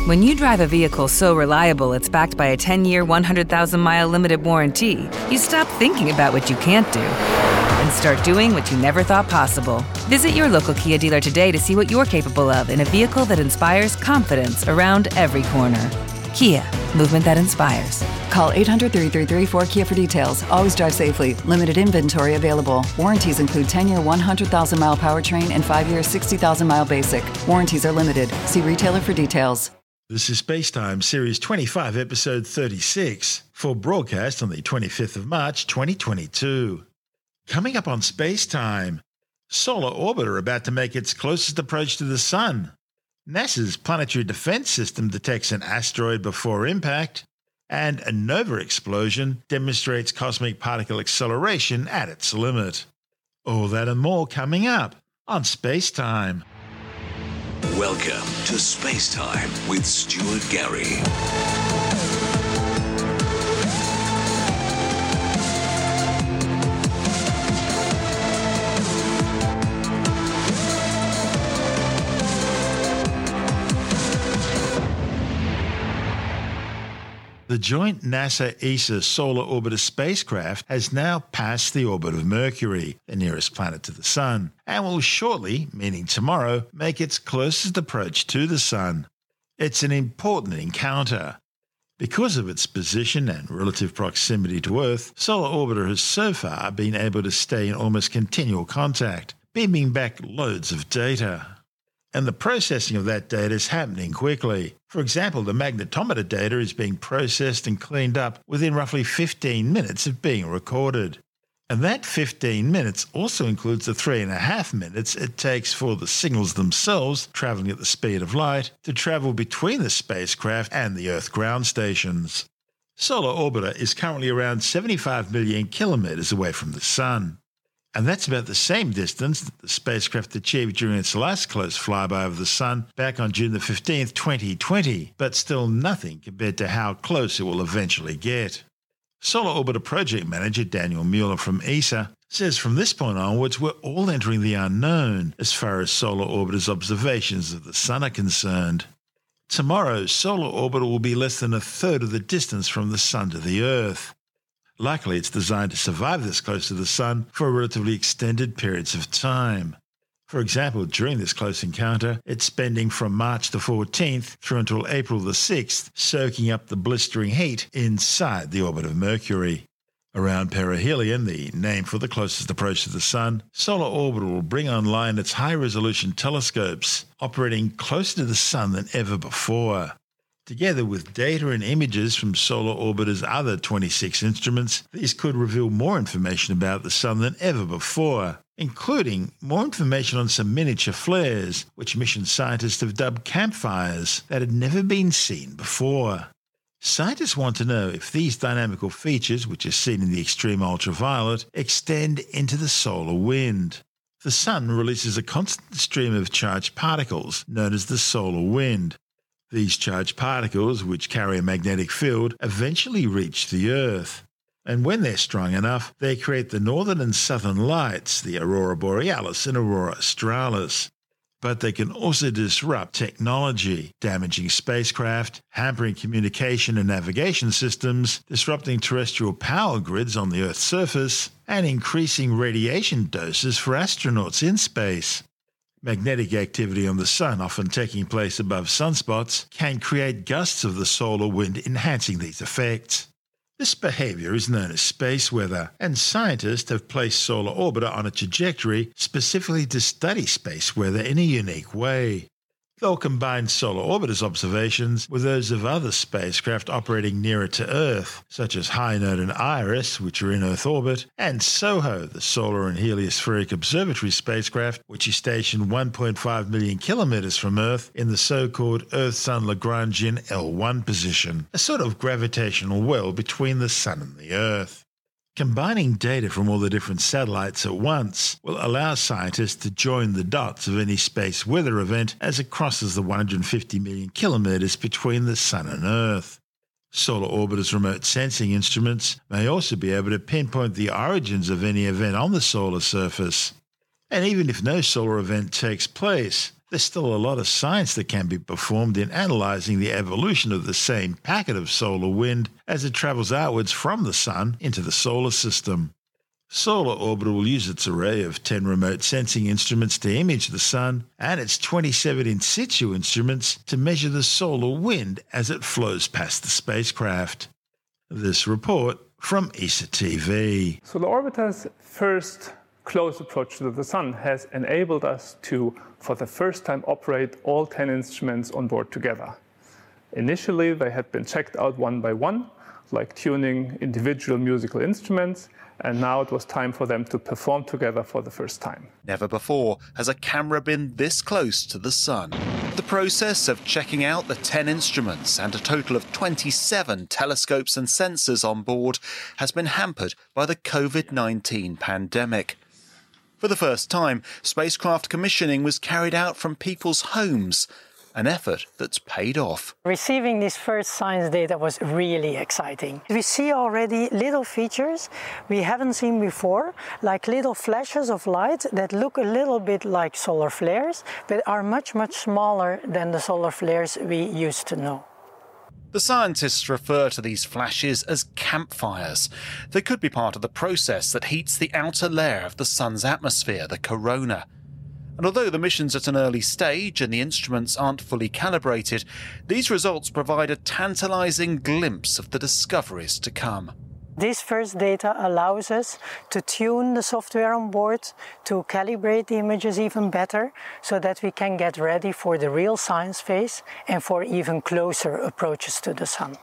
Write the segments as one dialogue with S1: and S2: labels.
S1: When you drive a vehicle so reliable it's backed by a 10-year, 100,000-mile limited warranty, you stop thinking about what you can't do and start doing what you never thought possible. Visit your local Kia dealer today to see what you're capable of in a vehicle that inspires confidence around every corner. Kia, movement that inspires.
S2: Call 800-333-4KIA for details. Always drive safely. Limited inventory available. Warranties include 10-year 100,000-mile powertrain and 5-year 60,000-mile basic. Warranties are limited. See retailer for details.
S3: This is Spacetime, Series 25, Episode 36, for broadcast on the 25th of March, 2022. Coming up on Spacetime, Solar Orbiter about to make its closest approach to the Sun. NASA's Planetary Defense System detects an asteroid before impact, and a nova explosion demonstrates cosmic particle acceleration at its limit. All that and more coming up on Spacetime.
S4: Welcome to Spacetime with Stuart Gary.
S3: The joint NASA-ESA Solar Orbiter spacecraft has now passed the orbit of Mercury, the nearest planet to the Sun, and will shortly, meaning tomorrow, make its closest approach to the Sun. It's an important encounter. Because of its position and relative proximity to Earth, Solar Orbiter has so far been able to stay in almost continual contact, beaming back loads of data. And the processing of that data is happening quickly. For example, the magnetometer data is being processed and cleaned up within roughly 15 minutes of being recorded. And that 15 minutes also includes the 3.5 minutes it takes for the signals themselves, travelling at the speed of light, to travel between the spacecraft and the Earth ground stations. Solar Orbiter is currently around 75 million kilometres away from the Sun. And that's about the same distance that the spacecraft achieved during its last close flyby of the Sun back on June the 15th, 2020, but still nothing compared to how close it will eventually get. Solar Orbiter Project Manager Daniel Mueller from ESA says from this point onwards we're all entering the unknown as far as Solar Orbiter's observations of the Sun are concerned. Tomorrow, Solar Orbiter will be less than a third of the distance from the Sun to the Earth. Luckily, it's designed to survive this close to the Sun for relatively extended periods of time. For example, during this close encounter, it's spending from March the 14th through until April the 6th soaking up the blistering heat inside the orbit of Mercury. Around perihelion, the name for the closest approach to the Sun, Solar Orbiter will bring online its high-resolution telescopes, operating closer to the Sun than ever before. Together with data and images from Solar Orbiter's other 26 instruments, these could reveal more information about the Sun than ever before, including more information on some miniature flares, which mission scientists have dubbed campfires, that had never been seen before. Scientists want to know if these dynamical features, which are seen in the extreme ultraviolet, extend into the solar wind. The Sun releases a constant stream of charged particles known as the solar wind. These charged particles, which carry a magnetic field, eventually reach the Earth. And when they're strong enough, they create the northern and southern lights, the aurora borealis and aurora australis. But they can also disrupt technology, damaging spacecraft, hampering communication and navigation systems, disrupting terrestrial power grids on the Earth's surface, and increasing radiation doses for astronauts in space. Magnetic activity on the Sun, often taking place above sunspots, can create gusts of the solar wind, enhancing these effects. This behaviour is known as space weather, and scientists have placed Solar Orbiter on a trajectory specifically to study space weather in a unique way. They'll combine Solar Orbiter's observations with those of other spacecraft operating nearer to Earth, such as HINOTE and IRIS, which are in Earth orbit, and SOHO, the Solar and Heliospheric Observatory spacecraft, which is stationed 1.5 million kilometres from Earth in the so-called Earth-Sun Lagrangian L1 position, a sort of gravitational well between the Sun and the Earth. Combining data from all the different satellites at once will allow scientists to join the dots of any space weather event as it crosses the 150 million kilometres between the Sun and Earth. Solar Orbiter's remote sensing instruments may also be able to pinpoint the origins of any event on the solar surface. And even if no solar event takes place, there's still a lot of science that can be performed in analysing the evolution of the same packet of solar wind as it travels outwards from the Sun into the solar system. Solar Orbiter will use its array of 10 remote sensing instruments to image the Sun and its 27 in situ instruments to measure the solar wind as it flows past the spacecraft. This report from ESA TV.
S5: Solar Orbiter's first close approach to the Sun has enabled us to, for the first time, operate all 10 instruments on board together. Initially, they had been checked out one by one, like tuning individual musical instruments, and now it was time for them to perform together for the first time.
S6: Never before has a camera been this close to the Sun. The process of checking out the 10 instruments and a total of 27 telescopes and sensors on board has been hampered by the COVID-19 pandemic. For the first time, spacecraft commissioning was carried out from people's homes, an effort that's paid off.
S7: Receiving this first science data was really exciting. We see already little features we haven't seen before, like little flashes of light that look a little bit like solar flares, but are much, much smaller than the solar flares we used to know.
S6: The scientists refer to these flashes as campfires. They could be part of the process that heats the outer layer of the Sun's atmosphere, the corona. And although the mission's at an early stage and the instruments aren't fully calibrated, these results provide a tantalising glimpse of the discoveries to come.
S7: This first data allows us to tune the software on board, to calibrate the images even better, so that we can get ready for the real science phase and for even closer approaches to the Sun.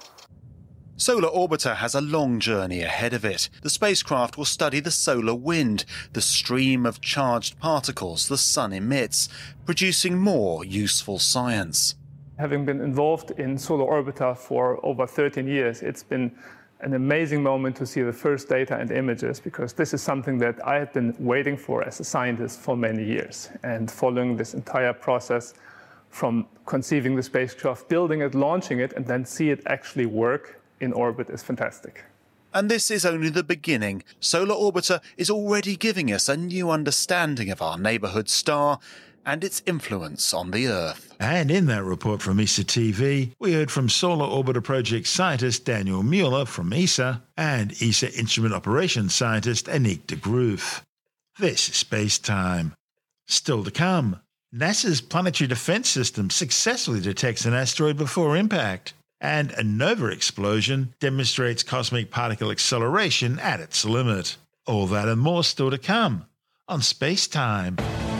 S6: Solar Orbiter has a long journey ahead of it. The spacecraft will study the solar wind, the stream of charged particles the Sun emits, producing more useful science.
S5: Having been involved in Solar Orbiter for over 13 years, it's been an amazing moment to see the first data and images, because this is something that I had been waiting for as a scientist for many years. And following this entire process from conceiving the spacecraft, building it, launching it, and then see it actually work in orbit is fantastic.
S6: And this is only the beginning. Solar Orbiter is already giving us a new understanding of our neighbourhood star and its influence on the Earth.
S3: And in that report from ESA TV, we heard from Solar Orbiter project scientist Daniel Mueller from ESA and ESA instrument operations scientist Aniek de Groof. This is Space Time. Still to come, NASA's Planetary Defense System successfully detects an asteroid before impact. And a nova explosion demonstrates cosmic particle acceleration at its limit. All that and more still to come on Space Time.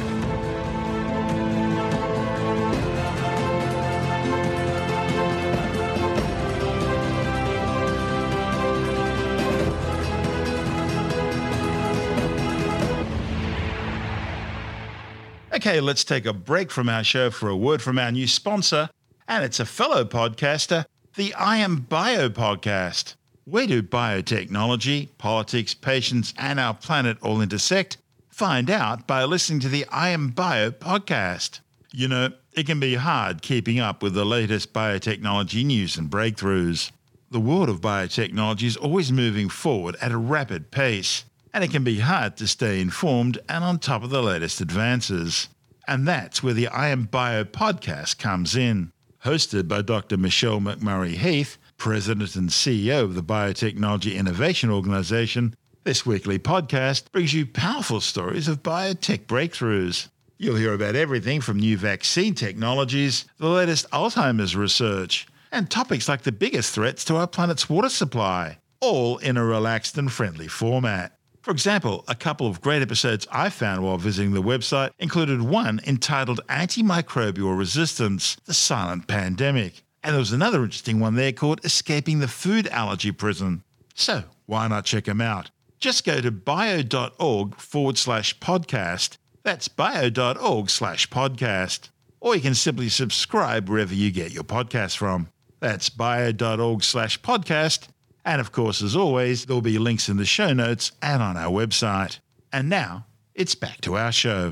S3: Okay, let's take a break from our show for a word from our new sponsor. And it's a fellow podcaster, the I Am Bio podcast. Where do biotechnology, politics, patients, and our planet all intersect? Find out by listening to the I Am Bio podcast. You know, it can be hard keeping up with the latest biotechnology news and breakthroughs. The world of biotechnology is always moving forward at a rapid pace, and it can be hard to stay informed and on top of the latest advances. And that's where the I Am Bio podcast comes in. Hosted by Dr. Michelle McMurray-Heath, President and CEO of the Biotechnology Innovation Organization, this weekly podcast brings you powerful stories of biotech breakthroughs. You'll hear about everything from new vaccine technologies, the latest Alzheimer's research, and topics like the biggest threats to our planet's water supply, all in a relaxed and friendly format. For example, a couple of great episodes I found while visiting the website included one entitled Antimicrobial Resistance, the Silent Pandemic. And there was another interesting one there called Escaping the Food Allergy Prison. So why not check them out? Just go to bio.org/podcast. That's bio.org/podcast. Or you can simply subscribe wherever you get your podcasts from. That's bio.org/podcast. And of course, as always, there'll be links in the show notes and on our website. And now, it's back to our show.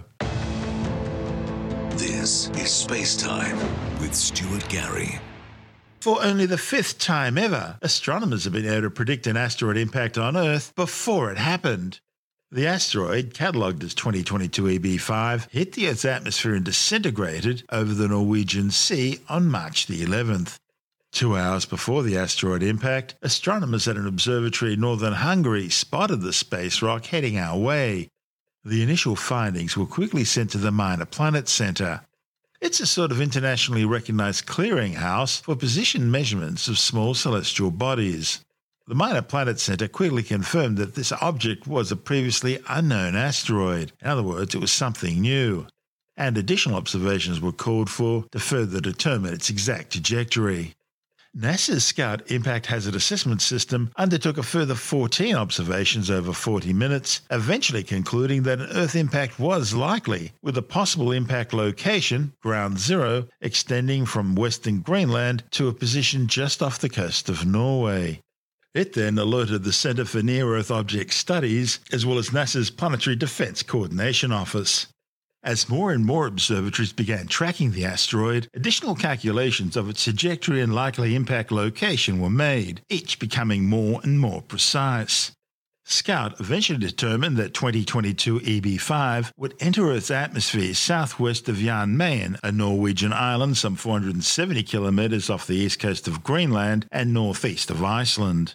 S4: This is Space Time with Stuart Gary.
S3: For only the 5th time ever, astronomers have been able to predict an asteroid impact on Earth before it happened. The asteroid, catalogued as 2022 EB5, hit the Earth's atmosphere and disintegrated over the Norwegian Sea on March the 11th. 2 hours before the asteroid impact, astronomers at an observatory in northern Hungary spotted the space rock heading our way. The initial findings were quickly sent to the Minor Planet Center. It's a sort of internationally recognized clearinghouse for position measurements of small celestial bodies. The Minor Planet Center quickly confirmed that this object was a previously unknown asteroid. In other words, it was something new. And additional observations were called for to further determine its exact trajectory. NASA's Scout Impact Hazard Assessment System undertook a further 14 observations over 40 minutes, eventually concluding that an Earth impact was likely, with a possible impact location, ground zero, extending from western Greenland to a position just off the coast of Norway. It then alerted the Center for Near-Earth Object Studies, as well as NASA's Planetary Defense Coordination Office. As more and more observatories began tracking the asteroid, additional calculations of its trajectory and likely impact location were made, each becoming more and more precise. Scout eventually determined that 2022 EB5 would enter Earth's atmosphere southwest of Jan Mayen, a Norwegian island some 470 kilometres off the east coast of Greenland and northeast of Iceland.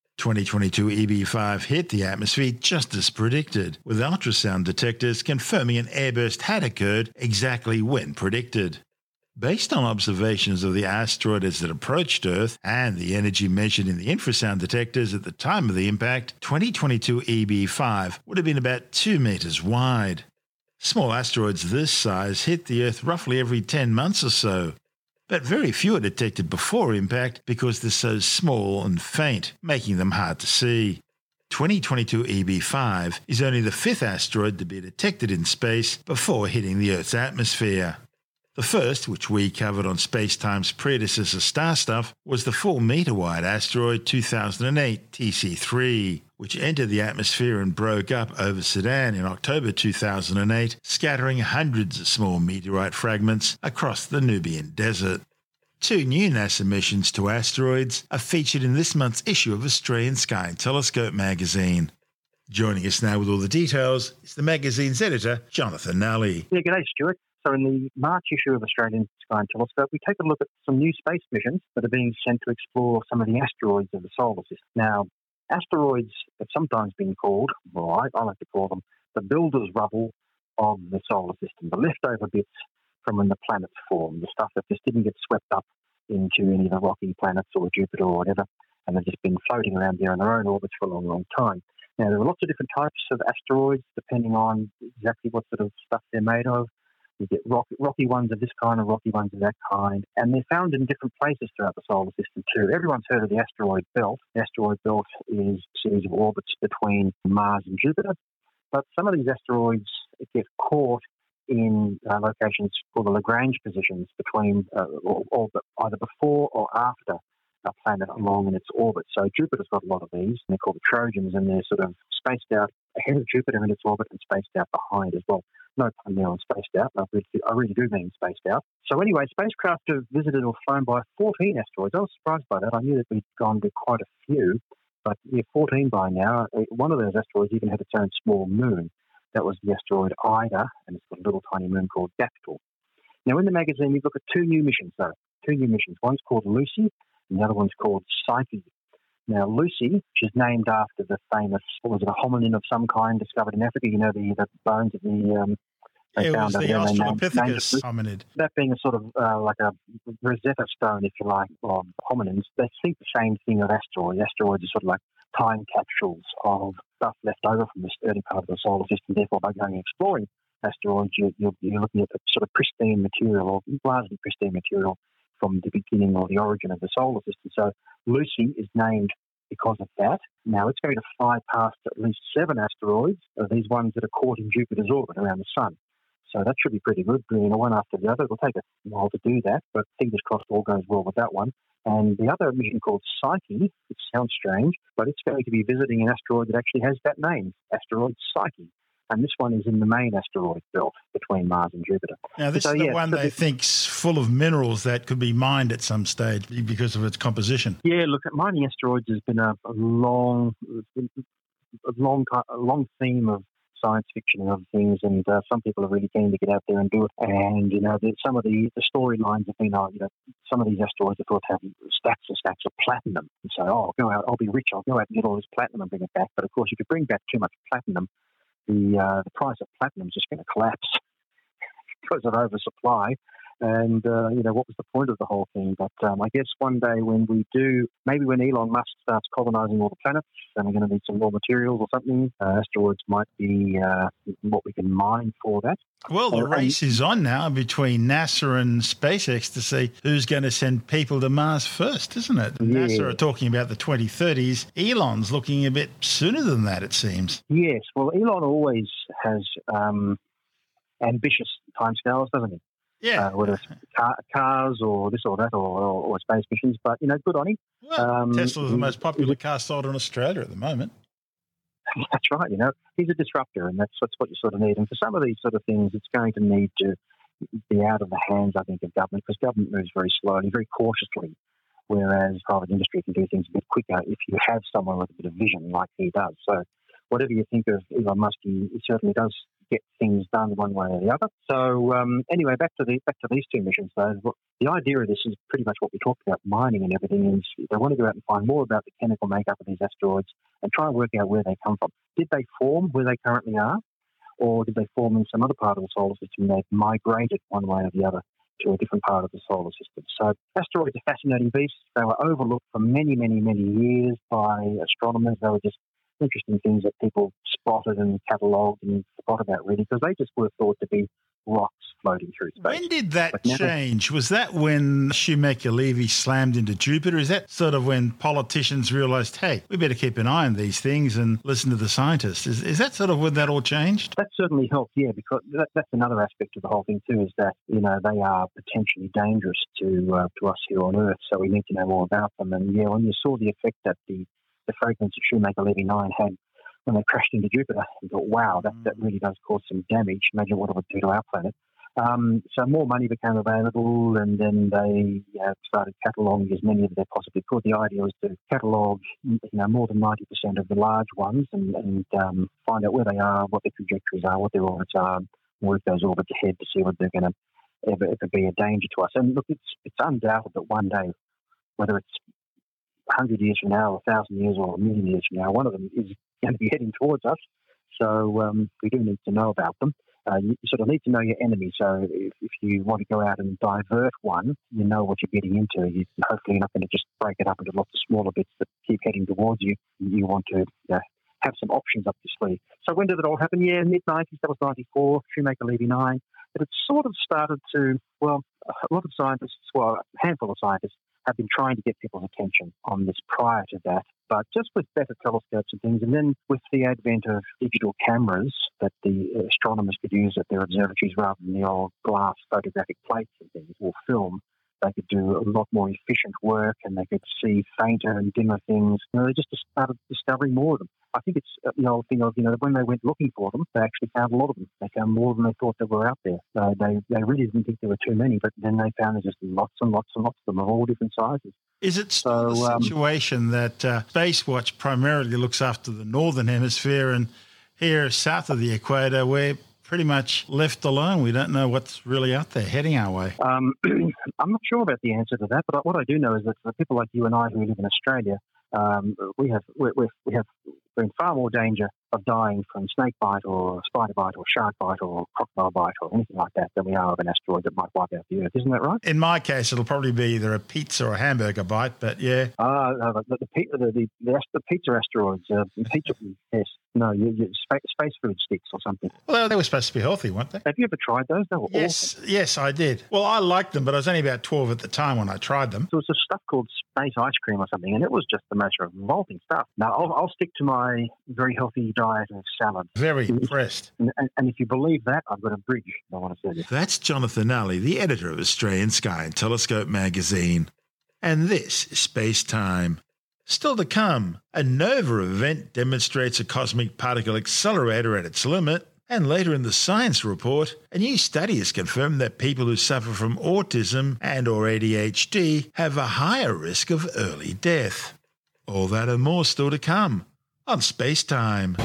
S3: 2022 EB5 hit the atmosphere just as predicted, with ultrasound detectors confirming an airburst had occurred exactly when predicted. Based on observations of the asteroid as it approached Earth and the energy measured in the infrasound detectors at the time of the impact, 2022 EB5 would have been about 2 meters wide. Small asteroids this size hit the Earth roughly every 10 months or so, but very few are detected before impact because they're so small and faint, making them hard to see. 2022 EB5 is only the 5th asteroid to be detected in space before hitting the Earth's atmosphere. The first, which we covered on Spacetime's predecessor Star Stuff, was the 4-metre-wide asteroid 2008 TC3, which entered the atmosphere and broke up over Sudan in October 2008, scattering hundreds of small meteorite fragments across the Nubian desert. 2 new NASA missions to asteroids are featured in this month's issue of Australian Sky and Telescope magazine. Joining us now with all the details is the magazine's editor, Jonathan Nally.
S8: Yeah, g'day, Stuart. So in the March issue of Australian Sky and Telescope, we take a look at some new space missions that are being sent to explore some of the asteroids of the solar system. Now, asteroids have sometimes been called, well, I like to call them, the builder's rubble of the solar system, the leftover bits from when the planets formed, the stuff that just didn't get swept up into any of the rocky planets or Jupiter or whatever, and they've just been floating around there in their own orbits for a long, long time. Now, there are lots of different types of asteroids depending on exactly what sort of stuff they're made of. You get rocky ones of this kind and rocky ones of that kind. And they're found in different places throughout the solar system too. Everyone's heard of the asteroid belt. The asteroid belt is a series of orbits between Mars and Jupiter. But some of these asteroids get caught in locations called the Lagrange positions between either before or after a planet along in its orbit. So Jupiter's got a lot of these. And they're called the Trojans, and they're sort of spaced out ahead of Jupiter in its orbit and spaced out behind as well. No pun there on spaced out. I really do mean spaced out. So anyway, spacecraft have visited or flown by 14 asteroids. I was surprised by that. I knew that we'd gone to quite a few, but 14 by now. One of those asteroids even had its own small moon. That was the asteroid Ida, and it's got a little tiny moon called Dactyl. Now in the magazine, we look at 2 new missions, though. 2 new missions. One's called Lucy, and the other one's called Psyche. Now, Lucy, which is named after the famous, what was it, a hominin of some kind discovered in Africa, you know, the bones of the...
S3: it was the Australopithecus hominid.
S8: That being a sort of like a Rosetta Stone, if you like, of hominins. They think the same thing of asteroids. Asteroids are sort of like time capsules of stuff left over from this early part of the solar system. Therefore, by going and exploring asteroids, you're looking at a sort of pristine material, or largely pristine material, from the beginning or the origin of the solar system. So Lucy is named because of that. Now, it's going to fly past at least 7 asteroids, these ones that are caught in Jupiter's orbit around the Sun. So that should be pretty good, doing one after the other. It'll take a while to do that, but fingers crossed all goes well with that one. And the other mission called Psyche, it sounds strange, but it's going to be visiting an asteroid that actually has that name, asteroid Psyche. And this one is in the main asteroid belt between Mars and Jupiter.
S3: Now, this is the one they think's full of minerals that could be mined at some stage because of its composition.
S8: Yeah, look, mining asteroids has been a long, long theme of science fiction and other things, and some people are really keen to get out there and do it. And some of the storylines have been, some of these asteroids are thought to have stacks and stacks of platinum. And so, I'll go out, I'll be rich, I'll go out and get all this platinum and bring it back. But of course, if you bring back too much platinum, the price of platinum is just going to collapse because of oversupply. And, what was the point of the whole thing? But I guess one day when maybe when Elon Musk starts colonizing all the planets, then we're going to need some raw materials or something. Asteroids might be what we can mine for that.
S3: Well, the race is on now between NASA and SpaceX to see who's going to send people to Mars first, isn't it? Yeah. NASA are talking about the 2030s. Elon's looking a bit sooner than that, it seems.
S8: Yes. Well, Elon always has ambitious timescales, doesn't he?
S3: Yeah.
S8: Whether it's cars or this or that or space missions. But, good on him.
S3: Well, Tesla's the most popular car sold in Australia at the moment.
S8: That's right. He's a disruptor, and that's what you sort of need. And for some of these sort of things, it's going to need to be out of the hands, I think, of government, because government moves very slowly, very cautiously, whereas private industry can do things a bit quicker if you have someone with a bit of vision like he does. So whatever you think of Elon Musk, he certainly does get things done one way or the other. So anyway, back to these two missions, though. The idea of this is pretty much what we talked about, mining and everything. Is they want to go out and find more about the chemical makeup of these asteroids and try and work out where they come from. Did they form where they currently are, or did they form in some other part of the solar system? They've migrated one way or the other to a different part of the solar system. So asteroids are fascinating beasts. They were overlooked for many, many, many years by astronomers. They were just interesting things that people spotted and catalogued and forgot about, really, because they just were thought to be rocks floating through space.
S3: When did that change? Was that when Shoemaker-Levy slammed into Jupiter? Is that sort of when politicians realised, hey, we better keep an eye on these things and listen to the scientists? Is that sort of when that all changed?
S8: That certainly helped, yeah, because that's another aspect of the whole thing too, is that, they are potentially dangerous to us here on Earth, so we need to know more about them. And, when you saw the effect that the fragments of Shoemaker-Levy 9 had when they crashed into Jupiter, you thought, wow, that really does cause some damage. Imagine what it would do to our planet. So more money became available, and then they started cataloguing as many as they possibly could. The idea was to catalogue, more than 90% of the large ones and find out where they are, what their trajectories are, what their orbits are, work those orbits ahead to see whether they're going to ever be a danger to us. And look, it's undoubted that one day, whether it's 100 years from now, 1,000 years, or 1,000,000 years from now, one of them is going to be heading towards us. So we do need to know about them. You sort of need to know your enemy. So if you want to go out and divert one, you know what you're getting into. Hopefully you're not going to just break it up into lots of smaller bits that keep heading towards you. You want to have some options up your sleeve. So when did it all happen? Yeah, mid-90s, that was 94, Shoemaker-Levy 9. But it sort of started to, a lot of scientists, a handful of scientists, have been trying to get people's attention on this prior to that, but just with better telescopes and things, and then with the advent of digital cameras that the astronomers could use at their observatories rather than the old glass photographic plates and things, or film, they could do a lot more efficient work, and they could see fainter and dimmer things. They just started discovering more of them. I think it's the old thing of, when they went looking for them, they actually found a lot of them. They found more than they thought that were out there. They really didn't think there were too many, but then they found there's just lots and lots and lots of them of all different sizes.
S3: Is it still the situation that Spacewatch primarily looks after the northern hemisphere, and here south of the equator we're pretty much left alone? We don't know what's really out there heading our way.
S8: I'm not sure about the answer to that, but what I do know is that for people like you and I who live in Australia, we have in far more danger of dying from snake bite or spider bite or shark bite or crocodile bite or anything like that than we are of an asteroid that might wipe out the Earth. Isn't that right?
S3: In my case, it'll probably be either a pizza or a hamburger bite, but yeah.
S8: The pizza asteroids. Pizza, yes. No, space food sticks or something.
S3: Well, they were supposed to be healthy, weren't they?
S8: Have you ever tried those? They were awesome.
S3: Yes, I did. Well, I liked them, but I was only about 12 at the time when I tried them.
S8: There was a stuff called space ice cream or something, and it was just the most revolting stuff. Now, I'll stick to my very healthy diet of salad.
S3: Very impressed.
S8: And if you believe that, I've got a bridge I want to tell you.
S3: That's Jonathan Nally, the editor of Australian Sky and Telescope magazine. And this is Space Time. Still to come, a NOVA event demonstrates a cosmic particle accelerator at its limit. And later in the science report, a new study has confirmed that people who suffer from autism and or ADHD have a higher risk of early death. All that and more still to come on Space Time.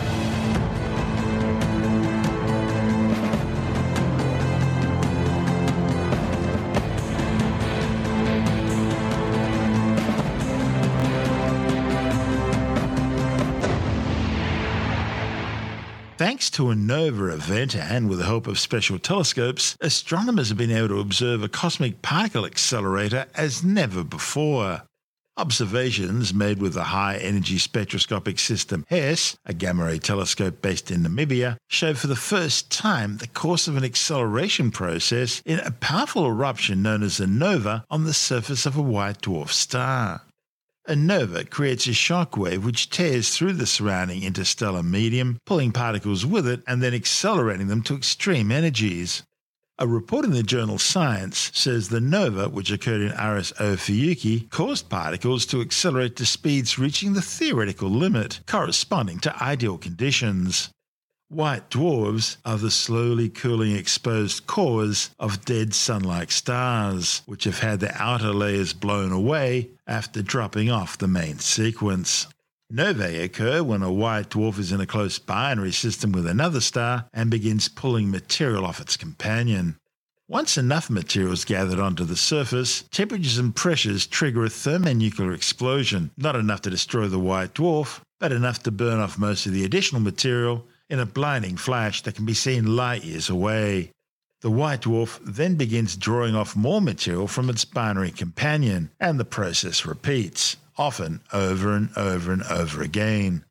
S3: Thanks to a NOVA event and with the help of special telescopes, astronomers have been able to observe a cosmic particle accelerator as never before. Observations made with the high-energy spectroscopic system HERS, a gamma-ray telescope based in Namibia, show for the first time the course of an acceleration process in a powerful eruption known as a nova on the surface of a white dwarf star. A nova creates a shock wave which tears through the surrounding interstellar medium, pulling particles with it and then accelerating them to extreme energies. A report in the journal Science says the nova, which occurred in RS Ophiuchi, caused particles to accelerate to speeds reaching the theoretical limit, corresponding to ideal conditions. White dwarfs are the slowly cooling exposed cores of dead sun-like stars, which have had their outer layers blown away after dropping off the main sequence. Novae occur when a white dwarf is in a close binary system with another star and begins pulling material off its companion. Once enough material is gathered onto the surface, temperatures and pressures trigger a thermonuclear explosion, not enough to destroy the white dwarf, but enough to burn off most of the additional material in a blinding flash that can be seen light years away. The white dwarf then begins drawing off more material from its binary companion, and the process repeats, often over and over and over again.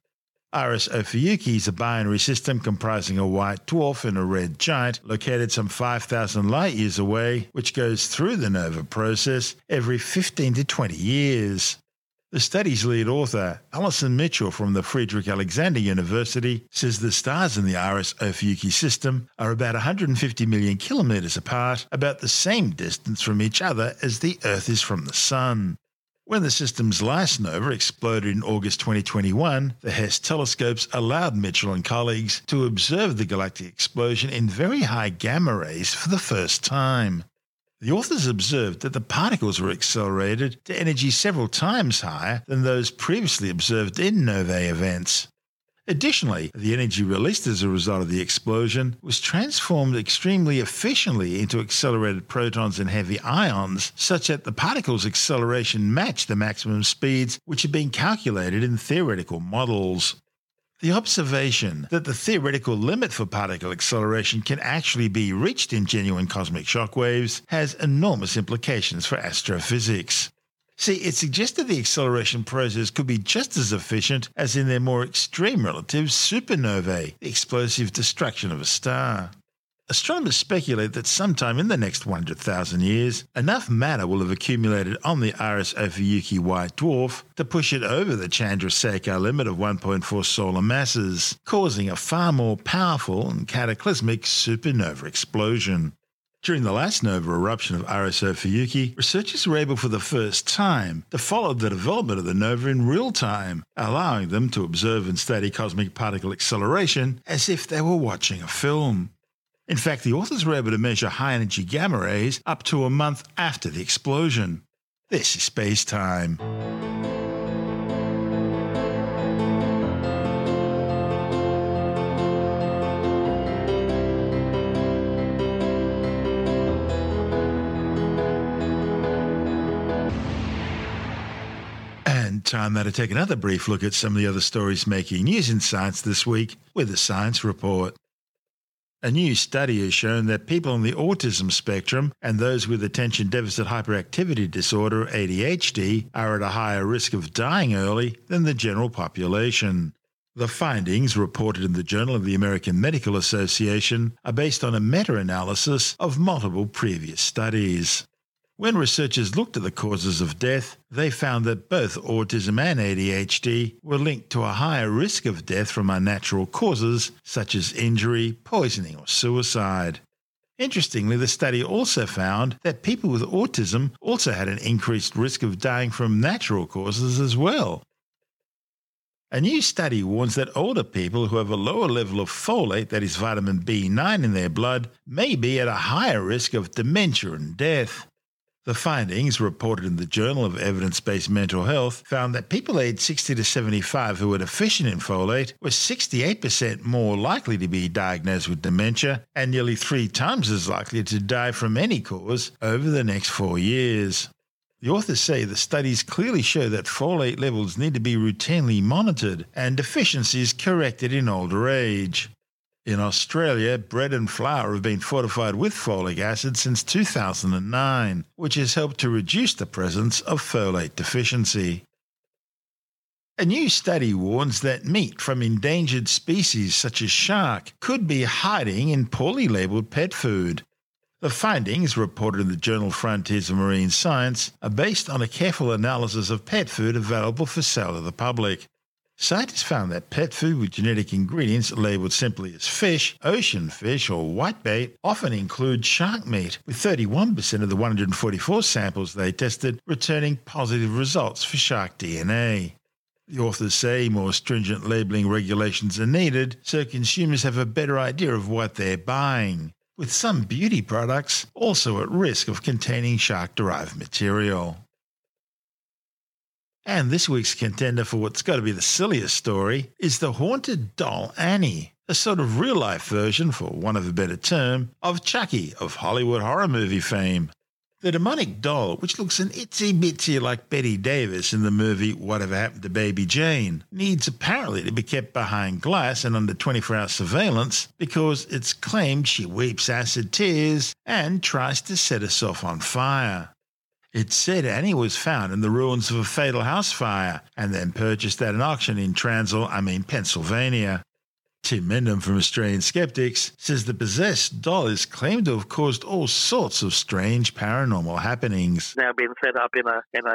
S3: RS Ophiuchi is a binary system comprising a white dwarf and a red giant located some 5,000 light-years away, which goes through the nova process every 15 to 20 years. The study's lead author, Alison Mitchell from the Friedrich Alexander University, says the stars in the RS Ophiuchi system are about 150 million kilometres apart, about the same distance from each other as the Earth is from the Sun. When the system's last nova exploded in August 2021, the HERS telescopes allowed Mitchell and colleagues to observe the galactic explosion in very high gamma rays for the first time. The authors observed that the particles were accelerated to energy several times higher than those previously observed in novae events. Additionally, the energy released as a result of the explosion was transformed extremely efficiently into accelerated protons and heavy ions, such that the particles' acceleration matched the maximum speeds which had been calculated in theoretical models. The observation that the theoretical limit for particle acceleration can actually be reached in genuine cosmic shock waves has enormous implications for astrophysics. See, it suggested the acceleration process could be just as efficient as in their more extreme relatives supernovae, the explosive destruction of a star. Astronomers speculate that sometime in the next 100,000 years, enough matter will have accumulated on the RS Ophiuchi white dwarf to push it over the Chandrasekhar limit of 1.4 solar masses, causing a far more powerful and cataclysmic supernova explosion. During the last nova eruption of RS Ophiuchi, researchers were able for the first time to follow the development of the nova in real time, allowing them to observe and study cosmic particle acceleration as if they were watching a film. In fact, the authors were able to measure high-energy gamma rays up to a month after the explosion. This is Space Time. And time now to take another brief look at some of the other stories making news in science this week with the Science Report. A new study has shown that people on the autism spectrum and those with attention deficit hyperactivity disorder, ADHD, are at a higher risk of dying early than the general population. The findings, reported in the Journal of the American Medical Association, are based on a meta-analysis of multiple previous studies. When researchers looked at the causes of death, they found that both autism and ADHD were linked to a higher risk of death from unnatural causes such as injury, poisoning, or suicide. Interestingly, the study also found that people with autism also had an increased risk of dying from natural causes as well. A new study warns that older people who have a lower level of folate, that is vitamin B9 in their blood, may be at a higher risk of dementia and death. The findings, reported in the Journal of Evidence-Based Mental Health, found that people aged 60 to 75 who were deficient in folate were 68% more likely to be diagnosed with dementia and nearly 3 times as likely to die from any cause over the next 4 years. The authors say the studies clearly show that folate levels need to be routinely monitored and deficiencies corrected in older age. In Australia, bread and flour have been fortified with folic acid since 2009, which has helped to reduce the presence of folate deficiency. A new study warns that meat from endangered species such as shark could be hiding in poorly labelled pet food. The findings, reported in the journal Frontiers of Marine Science, are based on a careful analysis of pet food available for sale to the public. Scientists found that pet food with genetic ingredients labelled simply as fish, ocean fish, or whitebait often include shark meat, with 31% of the 144 samples they tested returning positive results for shark DNA. The authors say more stringent labelling regulations are needed so consumers have a better idea of what they're buying, with some beauty products also at risk of containing shark-derived material. And this week's contender for what's got to be the silliest story is the haunted doll Annie, a sort of real-life version, for want of a better term, of Chucky of Hollywood horror movie fame. The demonic doll, which looks an itsy-bitsy like Betty Davis in the movie Whatever Happened to Baby Jane, needs apparently to be kept behind glass and under 24-hour surveillance because it's claimed she weeps acid tears and tries to set herself on fire. It's said Annie was found in the ruins of a fatal house fire and then purchased at an auction in Pennsylvania. Tim Mendham from Australian Skeptics says the possessed doll is claimed to have caused all sorts of strange paranormal happenings.
S9: Now been set up in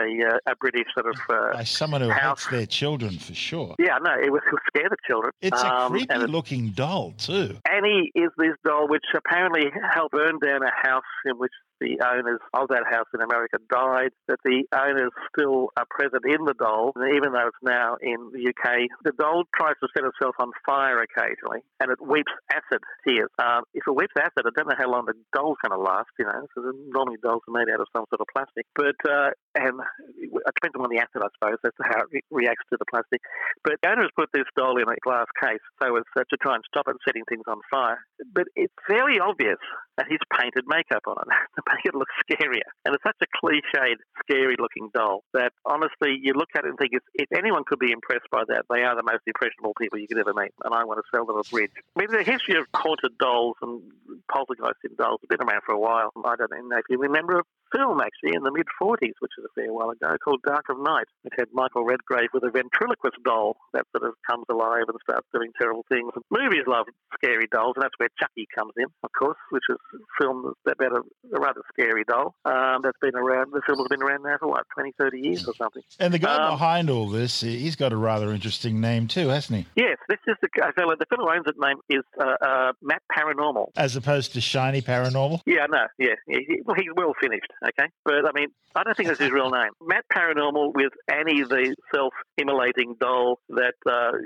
S9: a British sort of
S3: by someone who
S9: house.
S3: hates their children, for sure.
S9: Yeah, no, it was to scare the children.
S3: It's a creepy-looking doll, too.
S9: Annie is this doll which apparently helped burn down a house in which the owners of that house in America died, that the owners still are present in the doll, and even though it's now in the UK. The doll tries to set itself on fire occasionally, and it weeps acid tears. If it weeps acid, I don't know how long the doll's going to last, because normally dolls are made out of some sort of plastic. But, and it depends on the acid, I suppose, as to how it reacts to the plastic. But the owners put this doll in a glass case so as to try and stop it setting things on fire. But it's fairly obvious that he's painted makeup on it to make it look scarier. And it's such a cliched, scary-looking doll that, honestly, you look at it and think if anyone could be impressed by that, they are the most impressionable people you could ever meet, and I want to sell them a bridge. I mean, the history of haunted dolls and poltergeists in dolls has been around for a while. I don't know if you remember a film, actually, in the mid-40s, which is a fair while ago, called Dark of Night. It had Michael Redgrave with a ventriloquist doll that sort of comes alive and starts doing terrible things. And movies love scary dolls, and that's where Chucky comes in, of course, which is a film about a rather scary doll that's been around. The film has been around now for, 20, 30 years or something.
S3: And the guy behind all this, he's got a rather interesting name too, hasn't he?
S9: Yes, this is the fellow who owns it name is Matt Paranormal.
S3: As opposed to Shiny Paranormal?
S9: Yeah, no, yeah. He's well finished, okay? But, I mean, I don't think that's his real name. Matt Paranormal with Annie, the self-immolating doll that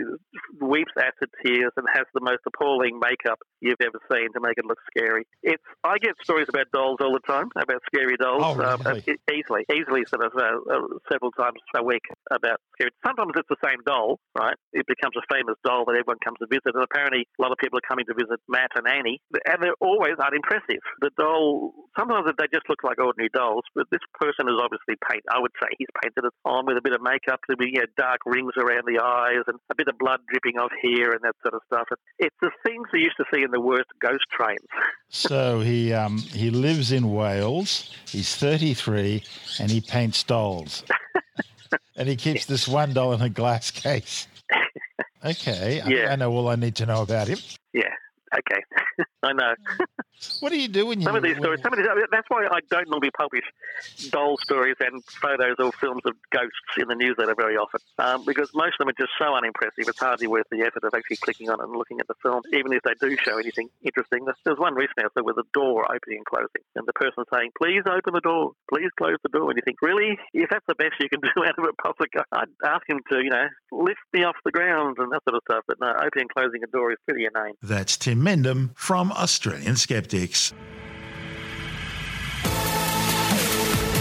S9: weeps acid tears and has the most appalling makeup you've ever seen to make it look scary. I get stories about dolls all the time, about scary dolls.
S3: Oh, really?
S9: Easily sort of several times a week about scary. Sometimes it's the same doll, right? It becomes a famous doll that everyone comes to visit, and apparently a lot of people are coming to visit Matt and Annie, and they're always unimpressive. The doll, sometimes they just look like ordinary dolls, but this person is obviously I would say he's painted it on with a bit of makeup. There'll be dark rings around the eyes and a bit of blood dripping off here and that sort of stuff. It's the things we used to see in the worst ghost trains.
S3: So he lives in Wales, he's 33, and he paints dolls. And he keeps this one doll in a glass case. Okay,
S9: yeah.
S3: I know all I need to know about him.
S9: Yeah, okay. I know.
S3: What do you do when you...
S9: Some of these stories, that's why I don't normally publish doll stories and photos or films of ghosts in the newsletter very often, because most of them are just so unimpressive, it's hardly worth the effort of actually clicking on it and looking at the film, even if they do show anything interesting. There was one recently I saw with a door opening and closing, and the person saying, please open the door, please close the door, and you think, really? If that's the best you can do out of a public, I'd ask him to, lift me off the ground and that sort of stuff, but no, opening and closing a door is pretty inane.
S3: That's Tim Mendham from Australian Skeptics.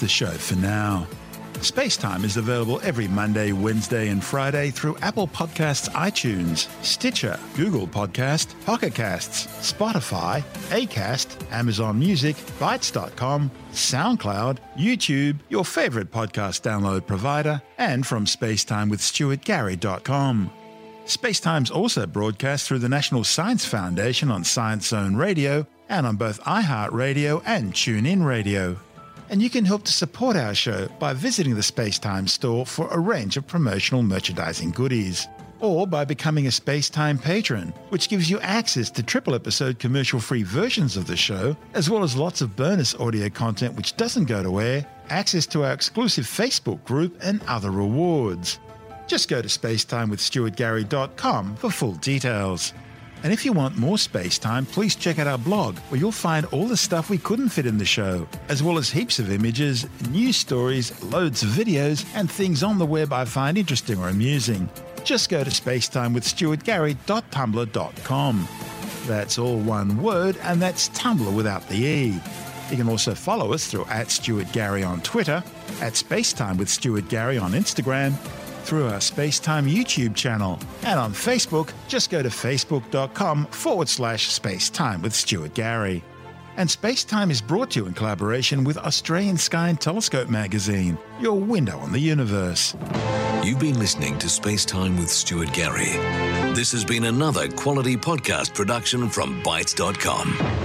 S3: the show for now. Spacetime is available every Monday, Wednesday and Friday through Apple Podcasts, iTunes, Stitcher, Google Podcast, Pocket Casts, Spotify, Acast, Amazon Music, Bytes.com, SoundCloud, YouTube, your favourite podcast download provider, and from spacetimewithstuartgary.com. Spacetime's also broadcast through the National Science Foundation on Science Zone Radio and on both iHeartRadio and TuneIn Radio. And you can help to support our show by visiting the Spacetime store for a range of promotional merchandising goodies, or by becoming a Spacetime patron, which gives you access to triple-episode commercial-free versions of the show, as well as lots of bonus audio content which doesn't go to air, access to our exclusive Facebook group, and other rewards. Just go to spacetimewithstuartgary.com for full details. And if you want more Spacetime, please check out our blog, where you'll find all the stuff we couldn't fit in the show, as well as heaps of images, news stories, loads of videos, and things on the web I find interesting or amusing. Just go to spacetimewithstuartgary.tumblr.com. That's all one word, and that's Tumblr without the E. You can also follow us through @StuartGary on Twitter, @SpaceTimeWithStuartGary on Instagram, through our Spacetime YouTube channel, and on Facebook, just go to facebook.com/Spacetime with Stuart Gary. And Spacetime is brought to you in collaboration with Australian Sky and Telescope magazine, your window on the universe.
S4: You've been listening to Spacetime with Stuart Gary. This has been another quality podcast production from Bytes.com.